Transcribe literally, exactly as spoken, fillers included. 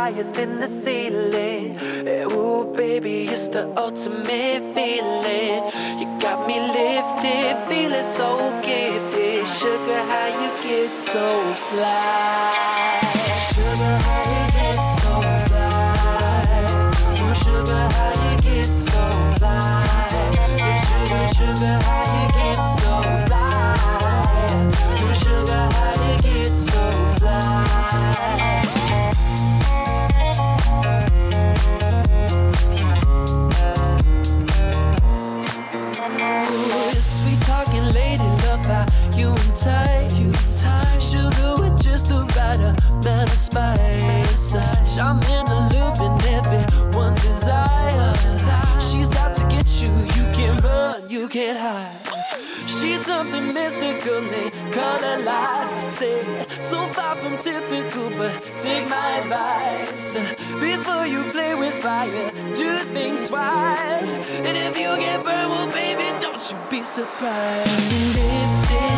higher than the ceiling. Eh, ooh, baby, it's the ultimate feeling. You got me lifted, feeling so gifted. Sugar, how you get so fly? Sugar, how you get so fly? Ooh, sugar, how you get so fly? Hey, sugar, sugar, how you get so fly? Ooh, sugar, how you get so fly? Sweet talking lady, love how you entice. Sugar with just the right amount of spice. I'm in the loop and everyone's desire. She's out to get you, you can't run, you can't hide. She's something mystical, they call her lights. I said, so far from typical, but take my advice. Before you play with fire, do think twice. And if you get burned, well baby, don't you be surprised. Lifted,